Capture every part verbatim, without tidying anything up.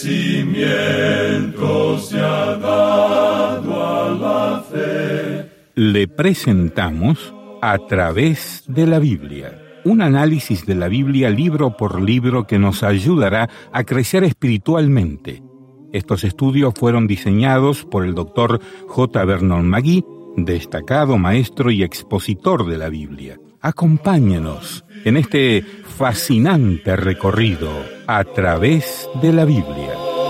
crecimiento se ha dado a la fe. Le presentamos A través de la Biblia, un análisis de la Biblia libro por libro que nos ayudará a crecer espiritualmente. Estos estudios fueron diseñados por el doctor J. Vernon McGee, destacado maestro y expositor de la Biblia. Acompáñenos en este fascinante recorrido a través de la Biblia.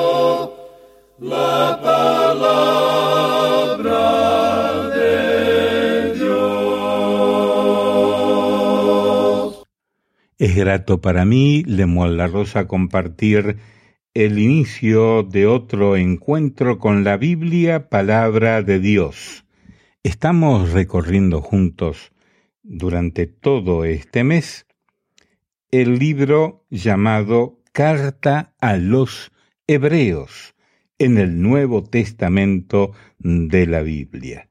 La palabra de Dios. Es grato para mí, Lemuel La Rosa, compartir el inicio de otro encuentro con la Biblia, palabra de Dios. Estamos recorriendo juntos durante todo este mes el libro llamado Carta a los Hebreos en el Nuevo Testamento de la Biblia.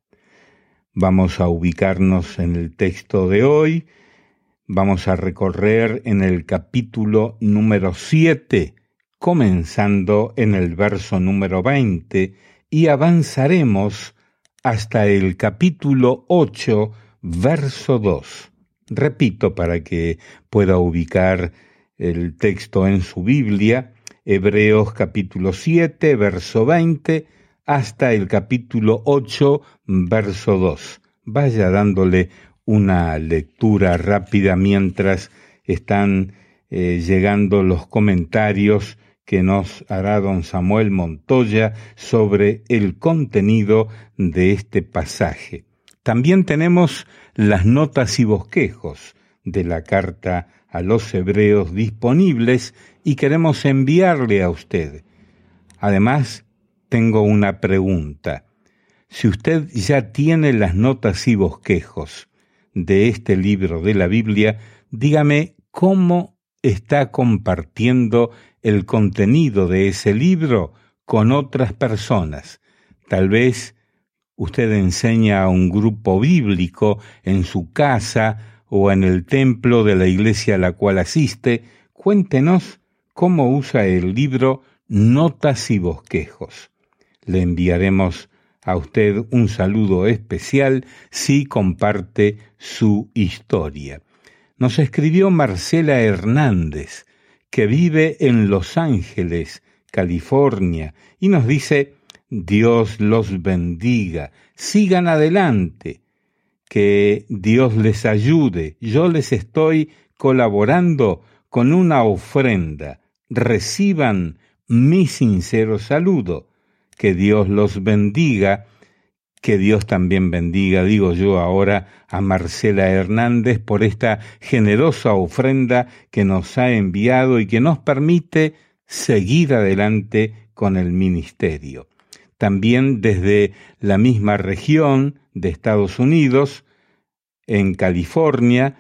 Vamos a ubicarnos en el texto de hoy, vamos a recorrer en el capítulo número siete, comenzando en el verso número veinte, y avanzaremos hasta el capítulo ocho, verso dos. Repito para que pueda ubicar el texto en su Biblia, Hebreos capítulo siete, verso veinte, hasta el capítulo ocho, verso dos. Vaya dándole una lectura rápida mientras están eh, llegando los comentarios que nos hará don Samuel Montoya sobre el contenido de este pasaje. También tenemos las notas y bosquejos de la carta a los Hebreos disponibles y queremos enviarle a usted. Además, tengo una pregunta. Si usted ya tiene las notas y bosquejos de este libro de la Biblia, dígame cómo está compartiendo el contenido de ese libro con otras personas. Tal vez usted enseña a un grupo bíblico en su casa o en el templo de la iglesia a la cual asiste. Cuéntenos cómo usa el libro Notas y Bosquejos. Le enviaremos a usted un saludo especial si comparte su historia. Nos escribió Marcela Hernández, que vive en Los Ángeles, California, y nos dice: Dios los bendiga, sigan adelante, que Dios les ayude. Yo les estoy colaborando con una ofrenda. Reciban mi sincero saludo. Que Dios los bendiga. Que Dios también bendiga, digo yo ahora, a Marcela Hernández por esta generosa ofrenda que nos ha enviado y que nos permite seguir adelante con el ministerio. También desde la misma región de Estados Unidos, en California,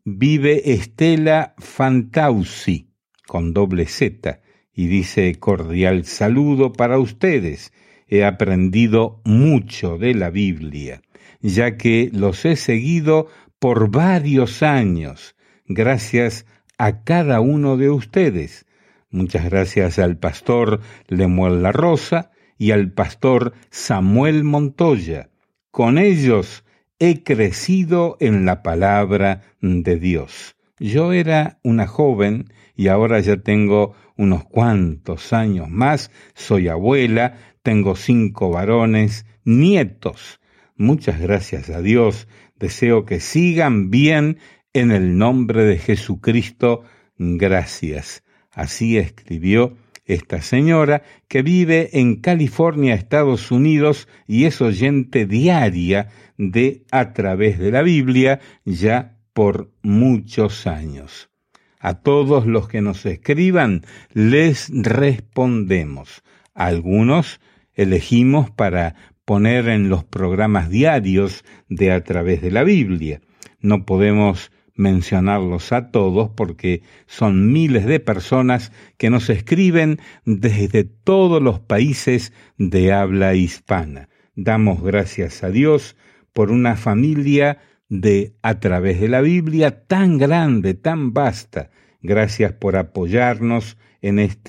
vive Estela Fantausi, con doble Z, y dice: cordial saludo para ustedes. He aprendido mucho de la Biblia, ya que los he seguido por varios años, gracias a cada uno de ustedes. Muchas gracias al pastor Lemuel La Rosa y al pastor Samuel Montoya. Con ellos he crecido en la palabra de Dios. Yo era una joven y ahora ya tengo unos cuantos años más, soy abuela, tengo cinco varones, nietos. Muchas gracias a Dios. Deseo que sigan bien en el nombre de Jesucristo. Gracias. Así escribió esta señora que vive en California, Estados Unidos, y es oyente diaria de A través de la Biblia ya por muchos años. A todos los que nos escriban les respondemos. Algunos elegimos para poner en los programas diarios de A través de la Biblia. No podemos mencionarlos a todos porque son miles de personas que nos escriben desde todos los países de habla hispana. Damos gracias a Dios por una familia de A través de la Biblia tan grande, tan vasta. Gracias por apoyarnos en este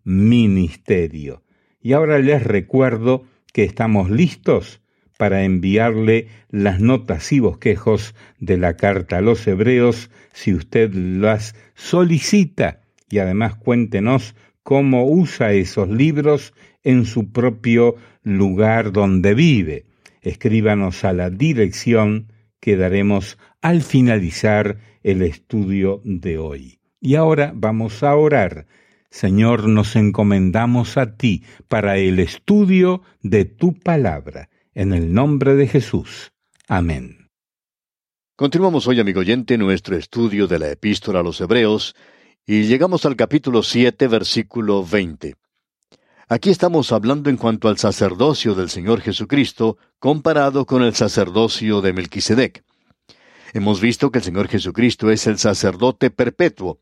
ministerio. Y ahora les recuerdo que estamos listos para enviarle las notas y bosquejos de la carta a los Hebreos, si usted las solicita, y además cuéntenos cómo usa esos libros en su propio lugar donde vive. Escríbanos a la dirección que daremos al finalizar el estudio de hoy. Y ahora vamos a orar. Señor, nos encomendamos a ti para el estudio de tu palabra. En el nombre de Jesús. Amén. Continuamos hoy, amigo oyente, nuestro estudio de la Epístola a los Hebreos, y llegamos al capítulo siete, versículo veinte. Aquí estamos hablando en cuanto al sacerdocio del Señor Jesucristo, comparado con el sacerdocio de Melquisedec. Hemos visto que el Señor Jesucristo es el sacerdote perpetuo.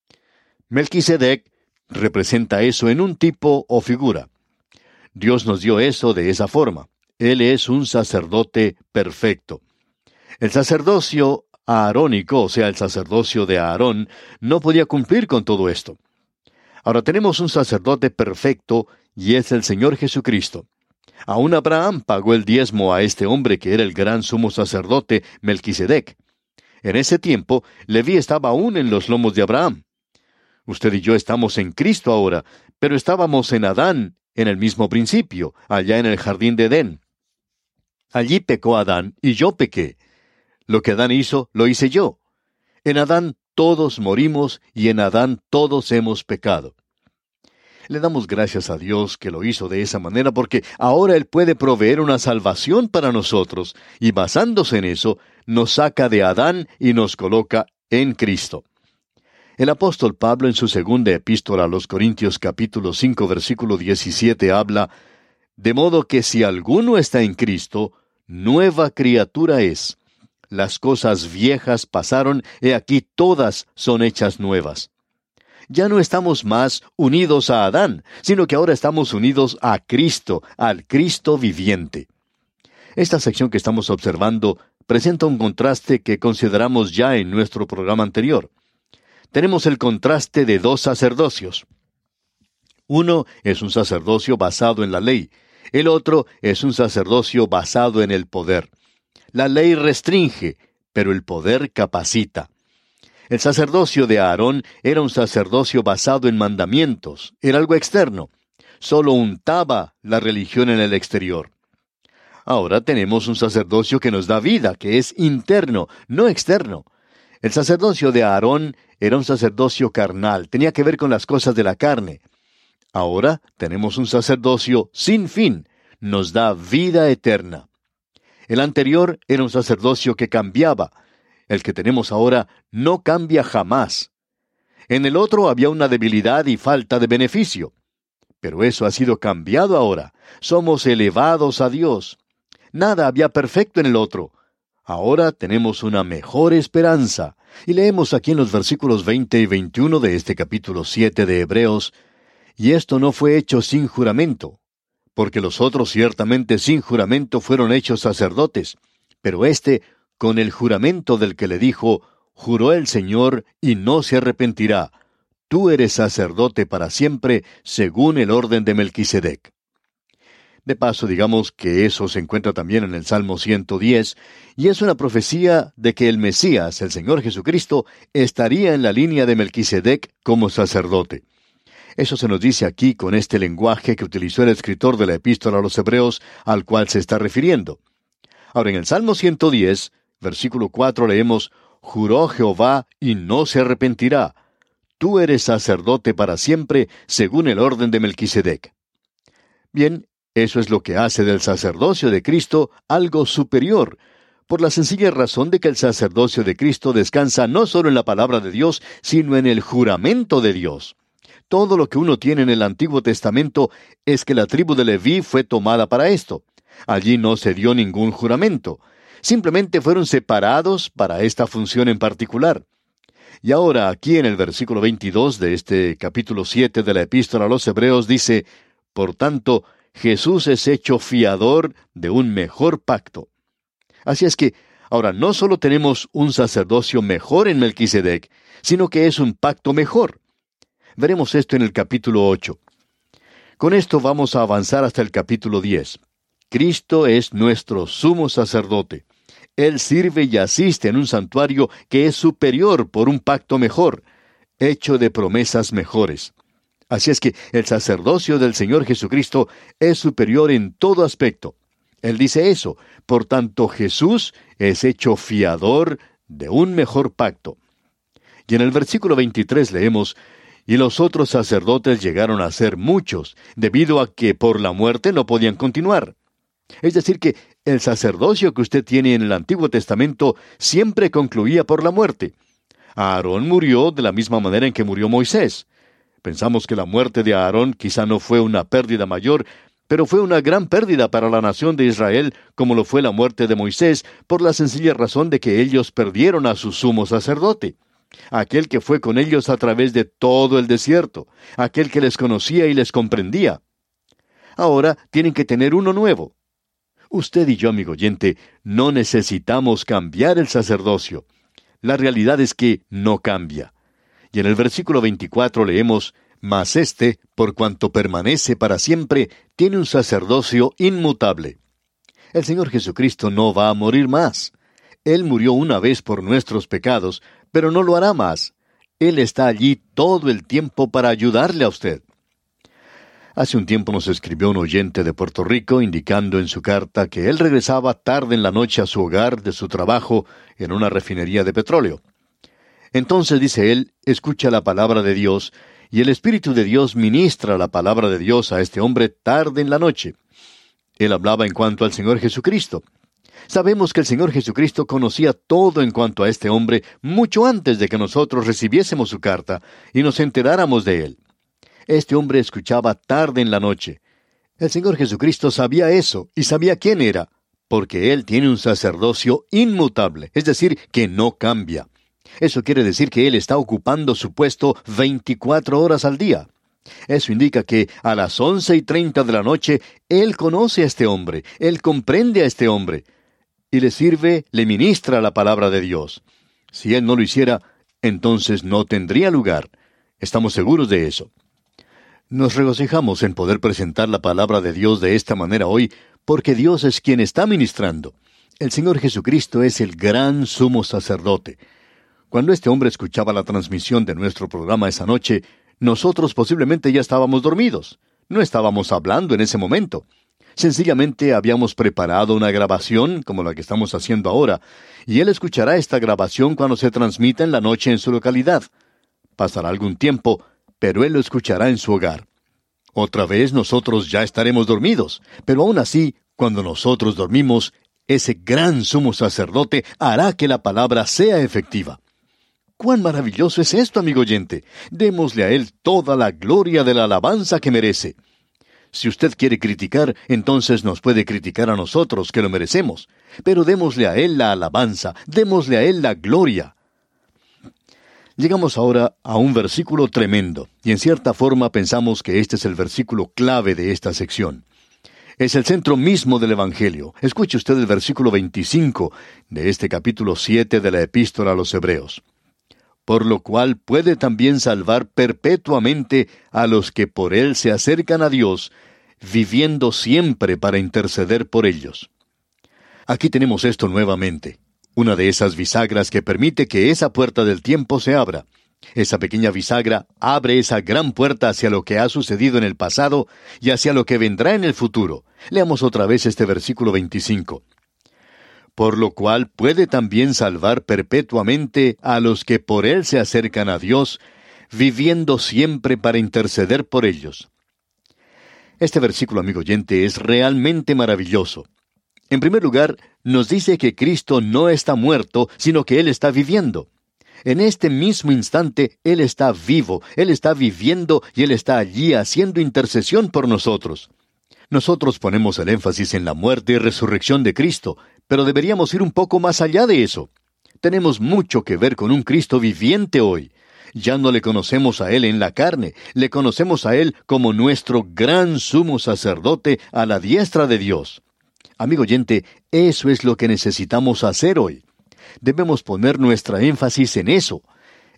Melquisedec representa eso en un tipo o figura. Dios nos dio eso de esa forma. Él es un sacerdote perfecto. El sacerdocio aarónico, o sea, el sacerdocio de Aarón, no podía cumplir con todo esto. Ahora tenemos un sacerdote perfecto y es el Señor Jesucristo. Aún Abraham pagó el diezmo a este hombre que era el gran sumo sacerdote Melquisedec. En ese tiempo, Leví estaba aún en los lomos de Abraham. Usted y yo estamos en Cristo ahora, pero estábamos en Adán en el mismo principio, allá en el jardín de Edén. Allí pecó Adán y yo pequé. Lo que Adán hizo, lo hice yo. En Adán todos morimos y en Adán todos hemos pecado. Le damos gracias a Dios que lo hizo de esa manera porque ahora Él puede proveer una salvación para nosotros y basándose en eso, nos saca de Adán y nos coloca en Cristo. El apóstol Pablo en su segunda epístola a los Corintios capítulo cinco versículo diecisiete habla: de modo que si alguno está en Cristo, nueva criatura es. Las cosas viejas pasaron, he aquí todas son hechas nuevas. Ya no estamos más unidos a Adán, sino que ahora estamos unidos a Cristo, al Cristo viviente. Esta sección que estamos observando presenta un contraste que consideramos ya en nuestro programa anterior. Tenemos el contraste de dos sacerdocios. Uno es un sacerdocio basado en la ley. El otro es un sacerdocio basado en el poder. La ley restringe, pero el poder capacita. El sacerdocio de Aarón era un sacerdocio basado en mandamientos, era algo externo. Solo untaba la religión en el exterior. Ahora tenemos un sacerdocio que nos da vida, que es interno, no externo. El sacerdocio de Aarón era un sacerdocio carnal, tenía que ver con las cosas de la carne. Ahora tenemos un sacerdocio sin fin, nos da vida eterna. El anterior era un sacerdocio que cambiaba. El que tenemos ahora no cambia jamás. En el otro había una debilidad y falta de beneficio. Pero eso ha sido cambiado ahora. Somos elevados a Dios. Nada había perfecto en el otro. Ahora tenemos una mejor esperanza. Y leemos aquí en los versículos veinte y veintiuno de este capítulo siete de Hebreos: y esto no fue hecho sin juramento, porque los otros ciertamente sin juramento fueron hechos sacerdotes, pero éste con el juramento del que le dijo: juró el Señor y no se arrepentirá, tú eres sacerdote para siempre, según el orden de Melquisedec. De paso, digamos que eso se encuentra también en el Salmo ciento diez, y es una profecía de que el Mesías, el Señor Jesucristo, estaría en la línea de Melquisedec como sacerdote. Eso se nos dice aquí con este lenguaje que utilizó el escritor de la Epístola a los Hebreos, al cual se está refiriendo. Ahora, en el Salmo ciento diez, versículo cuatro, leemos: juró Jehová y no se arrepentirá. Tú eres sacerdote para siempre, según el orden de Melquisedec. Bien, eso es lo que hace del sacerdocio de Cristo algo superior, por la sencilla razón de que el sacerdocio de Cristo descansa no solo en la palabra de Dios, sino en el juramento de Dios. Todo lo que uno tiene en el Antiguo Testamento es que la tribu de Leví fue tomada para esto. Allí no se dio ningún juramento. Simplemente fueron separados para esta función en particular. Y ahora aquí en el versículo veintidós de este capítulo siete de la Epístola a los Hebreos dice: por tanto, Jesús es hecho fiador de un mejor pacto. Así es que ahora no solo tenemos un sacerdocio mejor en Melquisedec, sino que es un pacto mejor. Veremos esto en el capítulo ocho. Con esto vamos a avanzar hasta el capítulo diez. Cristo es nuestro sumo sacerdote. Él sirve y asiste en un santuario que es superior por un pacto mejor, hecho de promesas mejores. Así es que el sacerdocio del Señor Jesucristo es superior en todo aspecto. Él dice eso, por tanto Jesús es hecho fiador de un mejor pacto. Y en el versículo veintitrés leemos, y los otros sacerdotes llegaron a ser muchos, debido a que por la muerte no podían continuar. Es decir que el sacerdocio que usted tiene en el Antiguo Testamento siempre concluía por la muerte. Aarón murió de la misma manera en que murió Moisés. Pensamos que la muerte de Aarón quizá no fue una pérdida mayor, pero fue una gran pérdida para la nación de Israel, como lo fue la muerte de Moisés, por la sencilla razón de que ellos perdieron a su sumo sacerdote. Aquel que fue con ellos a través de todo el desierto, aquel que les conocía y les comprendía. Ahora tienen que tener uno nuevo. Usted y yo, amigo oyente, no necesitamos cambiar el sacerdocio. La realidad es que no cambia. Y en el versículo veinticuatro leemos, mas éste, por cuanto permanece para siempre, tiene un sacerdocio inmutable. El Señor Jesucristo no va a morir más. Él murió una vez por nuestros pecados, pero no lo hará más. Él está allí todo el tiempo para ayudarle a usted. Hace un tiempo nos escribió un oyente de Puerto Rico indicando en su carta que él regresaba tarde en la noche a su hogar de su trabajo en una refinería de petróleo. Entonces, dice él, escucha la palabra de Dios, y el Espíritu de Dios ministra la palabra de Dios a este hombre tarde en la noche. Él hablaba en cuanto al Señor Jesucristo. Sabemos que el Señor Jesucristo conocía todo en cuanto a este hombre mucho antes de que nosotros recibiésemos su carta y nos enteráramos de él. Este hombre escuchaba tarde en la noche. El Señor Jesucristo sabía eso y sabía quién era, porque Él tiene un sacerdocio inmutable, es decir, que no cambia. Eso quiere decir que Él está ocupando su puesto veinticuatro horas al día. Eso indica que a las once y treinta de la noche, Él conoce a este hombre, Él comprende a este hombre, y le sirve, le ministra la palabra de Dios. Si Él no lo hiciera, entonces no tendría lugar. Estamos seguros de eso. Nos regocijamos en poder presentar la palabra de Dios de esta manera hoy, porque Dios es quien está ministrando. El Señor Jesucristo es el gran sumo sacerdote. Cuando este hombre escuchaba la transmisión de nuestro programa esa noche, nosotros posiblemente ya estábamos dormidos. No estábamos hablando en ese momento. Sencillamente habíamos preparado una grabación, como la que estamos haciendo ahora, y él escuchará esta grabación cuando se transmita en la noche en su localidad. Pasará algún tiempo, pero él lo escuchará en su hogar. Otra vez nosotros ya estaremos dormidos, pero aún así, cuando nosotros dormimos, ese gran sumo sacerdote hará que la palabra sea efectiva. ¡Cuán maravilloso es esto, amigo oyente! Démosle a Él toda la gloria de la alabanza que merece. Si usted quiere criticar, entonces nos puede criticar a nosotros, que lo merecemos. Pero démosle a Él la alabanza, démosle a Él la gloria. Llegamos ahora a un versículo tremendo, y en cierta forma pensamos que este es el versículo clave de esta sección. Es el centro mismo del Evangelio. Escuche usted el versículo veinticinco de este capítulo siete de la Epístola a los Hebreos. Por lo cual puede también salvar perpetuamente a los que por él se acercan a Dios, viviendo siempre para interceder por ellos. Aquí tenemos esto nuevamente. Una de esas bisagras que permite que esa puerta del tiempo se abra. Esa pequeña bisagra abre esa gran puerta hacia lo que ha sucedido en el pasado y hacia lo que vendrá en el futuro. Leamos otra vez este versículo veinticinco. Por lo cual puede también salvar perpetuamente a los que por él se acercan a Dios, viviendo siempre para interceder por ellos. Este versículo, amigo oyente, es realmente maravilloso. En primer lugar, nos dice que Cristo no está muerto, sino que Él está viviendo. En este mismo instante, Él está vivo, Él está viviendo y Él está allí haciendo intercesión por nosotros. Nosotros ponemos el énfasis en la muerte y resurrección de Cristo, pero deberíamos ir un poco más allá de eso. Tenemos mucho que ver con un Cristo viviente hoy. Ya no le conocemos a Él en la carne, le conocemos a Él como nuestro gran sumo sacerdote a la diestra de Dios. Amigo oyente, eso es lo que necesitamos hacer hoy. Debemos poner nuestra énfasis en eso.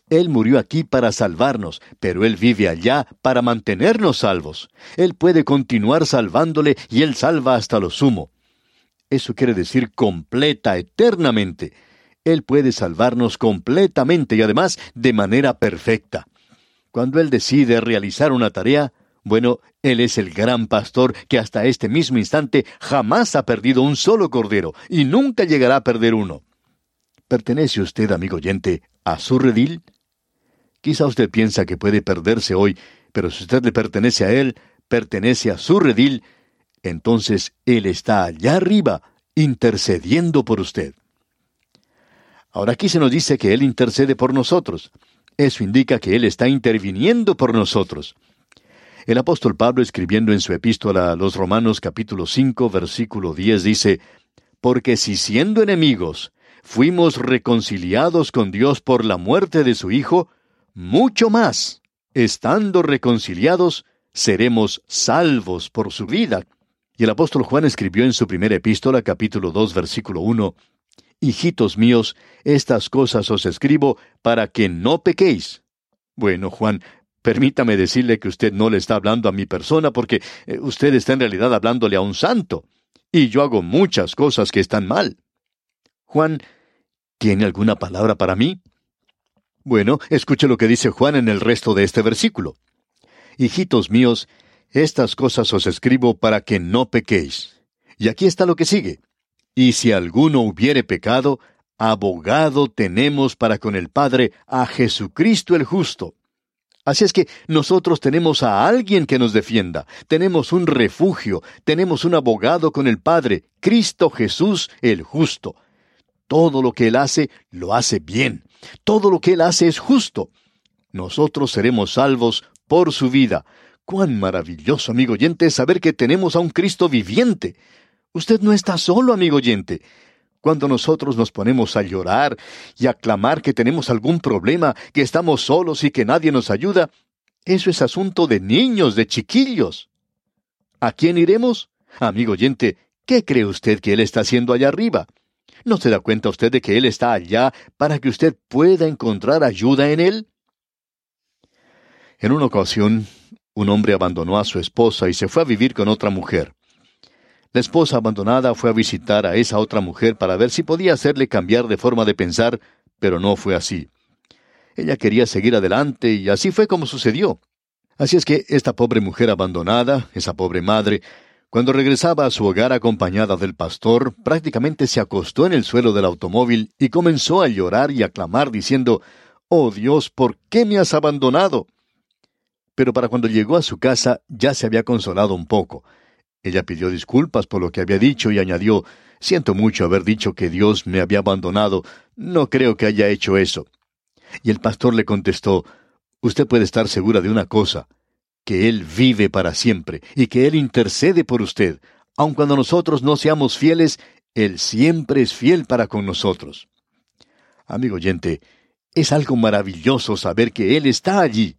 Él murió aquí para salvarnos, pero Él vive allá para mantenernos salvos. Él puede continuar salvándole y Él salva hasta lo sumo. Eso quiere decir completa, eternamente. Él puede salvarnos completamente y además de manera perfecta. Cuando Él decide realizar una tarea, bueno, Él es el gran pastor que hasta este mismo instante jamás ha perdido un solo cordero y nunca llegará a perder uno. ¿Pertenece usted, amigo oyente, a su redil? Quizá usted piensa que puede perderse hoy, pero si usted le pertenece a Él, pertenece a su redil, entonces Él está allá arriba, intercediendo por usted. Ahora aquí se nos dice que Él intercede por nosotros. Eso indica que Él está interviniendo por nosotros. El apóstol Pablo, escribiendo en su epístola a los Romanos capítulo cinco, versículo diez, dice, «Porque si siendo enemigos fuimos reconciliados con Dios por la muerte de su Hijo, mucho más, estando reconciliados, seremos salvos por su vida». Y el apóstol Juan escribió en su primera epístola, capítulo dos, versículo uno, «Hijitos míos, estas cosas os escribo para que no pequéis». Bueno, Juan, permítame decirle que usted no le está hablando a mi persona porque eh, usted está en realidad hablándole a un santo. Y yo hago muchas cosas que están mal. Juan, ¿tiene alguna palabra para mí? Bueno, escuche lo que dice Juan en el resto de este versículo. «Hijitos míos, estas cosas os escribo para que no pequéis». Y aquí está lo que sigue. «Y si alguno hubiere pecado, abogado tenemos para con el Padre a Jesucristo el justo». Así es que nosotros tenemos a alguien que nos defienda, tenemos un refugio, tenemos un abogado con el Padre, Cristo Jesús el justo. Todo lo que Él hace, lo hace bien. Todo lo que Él hace es justo. Nosotros seremos salvos por su vida. ¡Cuán maravilloso, amigo oyente, saber que tenemos a un Cristo viviente! Usted no está solo, amigo oyente. Cuando nosotros nos ponemos a llorar y a clamar que tenemos algún problema, que estamos solos y que nadie nos ayuda, eso es asunto de niños, de chiquillos. ¿A quién iremos? Amigo oyente, ¿qué cree usted que Él está haciendo allá arriba? ¿No se da cuenta usted de que Él está allá para que usted pueda encontrar ayuda en Él? En una ocasión, un hombre abandonó a su esposa y se fue a vivir con otra mujer. La esposa abandonada fue a visitar a esa otra mujer para ver si podía hacerle cambiar de forma de pensar, pero no fue así. Ella quería seguir adelante y así fue como sucedió. Así es que esta pobre mujer abandonada, esa pobre madre, cuando regresaba a su hogar acompañada del pastor, prácticamente se acostó en el suelo del automóvil y comenzó a llorar y a clamar diciendo, «Oh Dios, ¿por qué me has abandonado?». Pero para cuando llegó a su casa ya se había consolado un poco. Ella pidió disculpas por lo que había dicho y añadió, «Siento mucho haber dicho que Dios me había abandonado. No creo que haya hecho eso». Y el pastor le contestó, «Usted puede estar segura de una cosa, que Él vive para siempre y que Él intercede por usted. Aun cuando nosotros no seamos fieles, Él siempre es fiel para con nosotros». Amigo oyente, es algo maravilloso saber que Él está allí.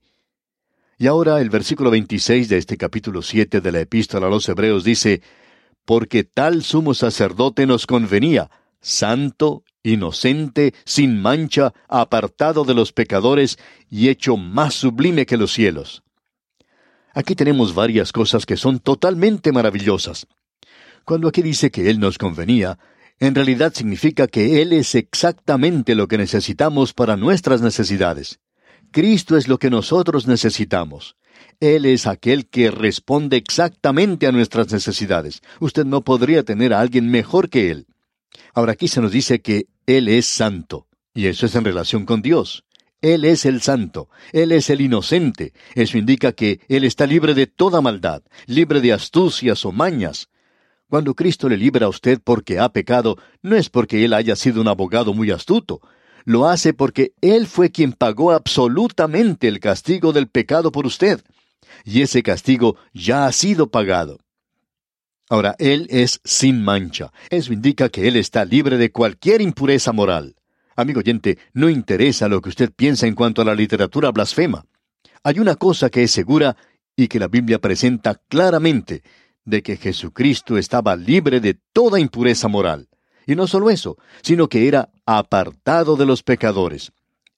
Y ahora el versículo veintiséis de este capítulo siete de la Epístola a los Hebreos dice, «Porque tal sumo sacerdote nos convenía, santo, inocente, sin mancha, apartado de los pecadores y hecho más sublime que los cielos». Aquí tenemos varias cosas que son totalmente maravillosas. Cuando aquí dice que Él nos convenía, en realidad significa que Él es exactamente lo que necesitamos para nuestras necesidades. Cristo es lo que nosotros necesitamos. Él es aquel que responde exactamente a nuestras necesidades. Usted no podría tener a alguien mejor que Él. Ahora aquí se nos dice que Él es santo, y eso es en relación con Dios. Él es el santo, Él es el inocente. Eso indica que Él está libre de toda maldad, libre de astucias o mañas. Cuando Cristo le libra a usted porque ha pecado, no es porque Él haya sido un abogado muy astuto. Lo hace porque Él fue quien pagó absolutamente el castigo del pecado por usted. Y ese castigo ya ha sido pagado. Ahora, Él es sin mancha. Eso indica que Él está libre de cualquier impureza moral. Amigo oyente, no interesa lo que usted piensa en cuanto a la literatura blasfema. Hay una cosa que es segura y que la Biblia presenta claramente, de que Jesucristo estaba libre de toda impureza moral. Y no solo eso, sino que era apartado de los pecadores.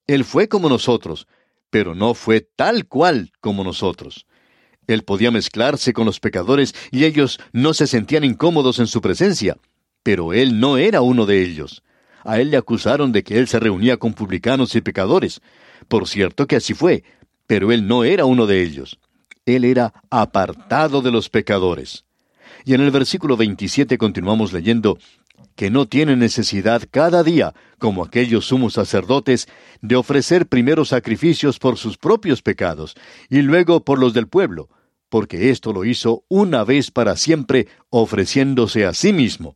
Él fue como nosotros, pero no fue tal cual como nosotros. Él podía mezclarse con los pecadores y ellos no se sentían incómodos en su presencia, pero Él no era uno de ellos. A Él le acusaron de que Él se reunía con publicanos y pecadores. Por cierto que así fue, pero Él no era uno de ellos. Él era apartado de los pecadores. Y en el versículo veintisiete continuamos leyendo que no tiene necesidad cada día, como aquellos sumos sacerdotes, de ofrecer primero sacrificios por sus propios pecados y luego por los del pueblo, porque esto lo hizo una vez para siempre, ofreciéndose a sí mismo.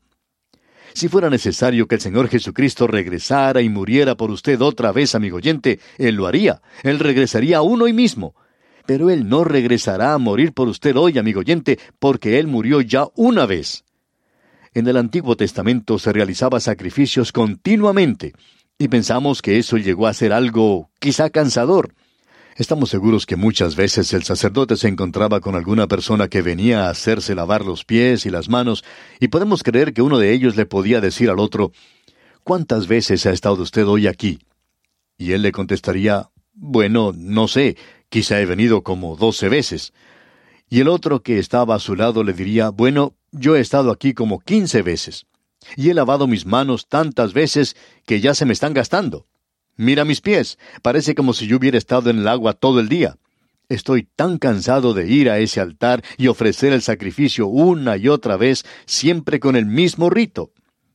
Si fuera necesario que el Señor Jesucristo regresara y muriera por usted otra vez, amigo oyente, Él lo haría. Él regresaría aún hoy mismo. Pero Él no regresará a morir por usted hoy, amigo oyente, porque Él murió ya una vez. En el Antiguo Testamento se realizaba sacrificios continuamente, y pensamos que eso llegó a ser algo quizá cansador. Estamos seguros que muchas veces el sacerdote se encontraba con alguna persona que venía a hacerse lavar los pies y las manos, y podemos creer que uno de ellos le podía decir al otro, ¿cuántas veces ha estado usted hoy aquí? Y él le contestaría, bueno, no sé, quizá he venido como doce veces. Y el otro que estaba a su lado le diría, bueno, yo he estado aquí como quince veces, y he lavado mis manos tantas veces que ya se me están gastando. Mira mis pies, parece como si yo hubiera estado en el agua todo el día. Estoy tan cansado de ir a ese altar y ofrecer el sacrificio una y otra vez, siempre con el mismo rito.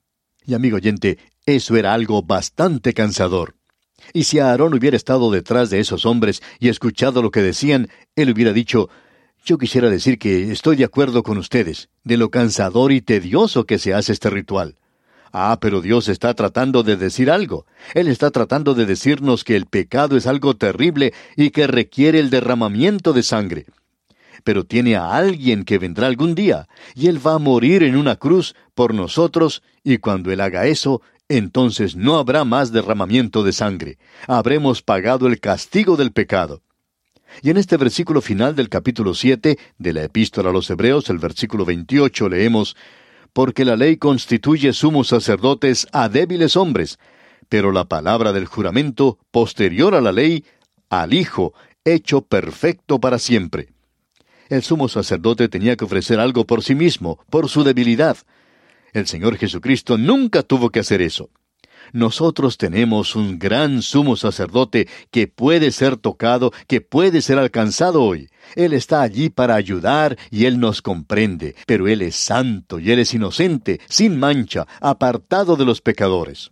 Y amigo oyente, eso era algo bastante cansador. Y si Aarón hubiera estado detrás de esos hombres y escuchado lo que decían, él hubiera dicho, yo quisiera decir que estoy de acuerdo con ustedes, de lo cansador y tedioso que se hace este ritual. Ah, pero Dios está tratando de decir algo. Él está tratando de decirnos que el pecado es algo terrible y que requiere el derramamiento de sangre. Pero tiene a alguien que vendrá algún día, y Él va a morir en una cruz por nosotros, y cuando Él haga eso, entonces no habrá más derramamiento de sangre. Habremos pagado el castigo del pecado. Y en este versículo final del capítulo siete de la Epístola a los Hebreos, el versículo veintiocho, leemos, porque la ley constituye sumos sacerdotes a débiles hombres, pero la palabra del juramento, posterior a la ley, al Hijo, hecho perfecto para siempre. El sumo sacerdote tenía que ofrecer algo por sí mismo, por su debilidad. El Señor Jesucristo nunca tuvo que hacer eso. Nosotros tenemos un gran sumo sacerdote que puede ser tocado, que puede ser alcanzado hoy. Él está allí para ayudar y Él nos comprende, pero Él es santo y Él es inocente, sin mancha, apartado de los pecadores.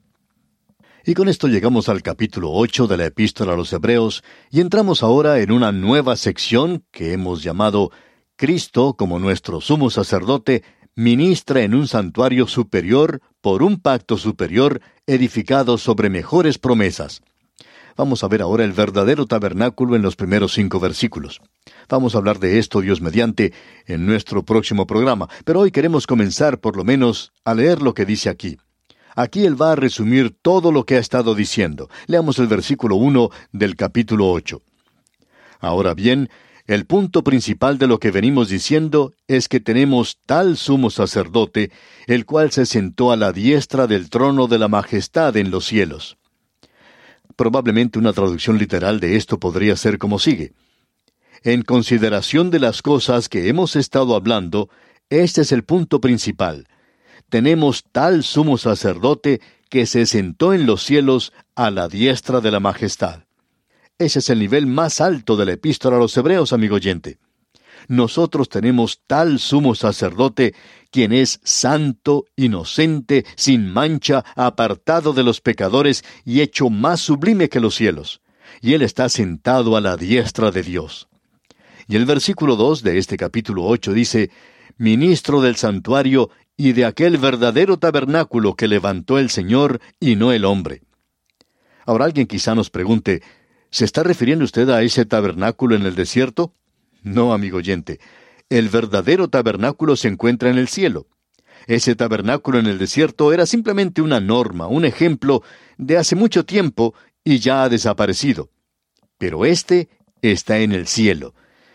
Y con esto llegamos al capítulo ocho de la Epístola a los Hebreos y entramos ahora en una nueva sección que hemos llamado Cristo como nuestro sumo sacerdote ministra en un santuario superior por un pacto superior edificado sobre mejores promesas. Vamos a ver ahora el verdadero tabernáculo en los primeros cinco versículos. Vamos a hablar de esto, Dios mediante, en nuestro próximo programa, pero hoy queremos comenzar por lo menos a leer lo que dice aquí. Aquí Él va a resumir todo lo que ha estado diciendo. Leamos el versículo uno del capítulo ocho. Ahora bien, el punto principal de lo que venimos diciendo es que tenemos tal sumo sacerdote, el cual se sentó a la diestra del trono de la majestad en los cielos. Probablemente una traducción literal de esto podría ser como sigue. En consideración de las cosas que hemos estado hablando, este es el punto principal. Tenemos tal sumo sacerdote que se sentó en los cielos a la diestra de la majestad. Ese es el nivel más alto de la Epístola a los Hebreos, amigo oyente. Nosotros tenemos tal sumo sacerdote, quien es santo, inocente, sin mancha, apartado de los pecadores y hecho más sublime que los cielos. Y Él está sentado a la diestra de Dios. Y el versículo dos de este capítulo ocho dice, ministro del santuario y de aquel verdadero tabernáculo que levantó el Señor y no el hombre. Ahora alguien quizá nos pregunte, ¿se está refiriendo usted a ese tabernáculo en el desierto? No, amigo oyente. El verdadero tabernáculo se encuentra en el cielo. Ese tabernáculo en el desierto era simplemente una norma, un ejemplo de hace mucho tiempo y ya ha desaparecido. Pero este está en el cielo.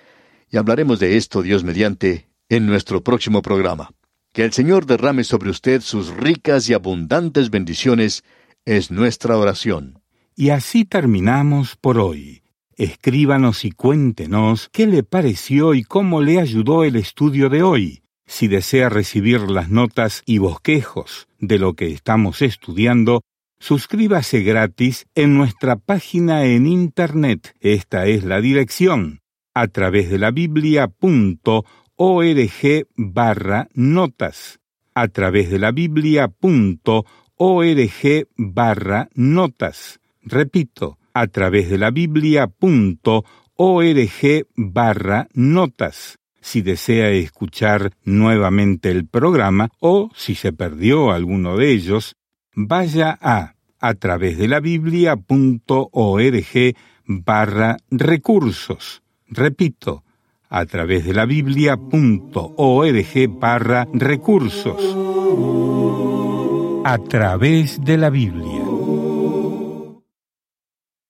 Y hablaremos de esto, Dios mediante, en nuestro próximo programa. Que el Señor derrame sobre usted sus ricas y abundantes bendiciones es nuestra oración. Y así terminamos por hoy. Escríbanos y cuéntenos qué le pareció y cómo le ayudó el estudio de hoy. Si desea recibir las notas y bosquejos de lo que estamos estudiando, suscríbase gratis en nuestra página en Internet. Esta es la dirección: a través de la biblia punto org barra notas. A través de la biblia punto org barra notas. Repito, a través de la biblia punto org barra notas. Si desea escuchar nuevamente el programa o si se perdió alguno de ellos, vaya a a través de la biblia punto org barra recursos. Repito, a través de la biblia punto org barra recursos. A través de la Biblia.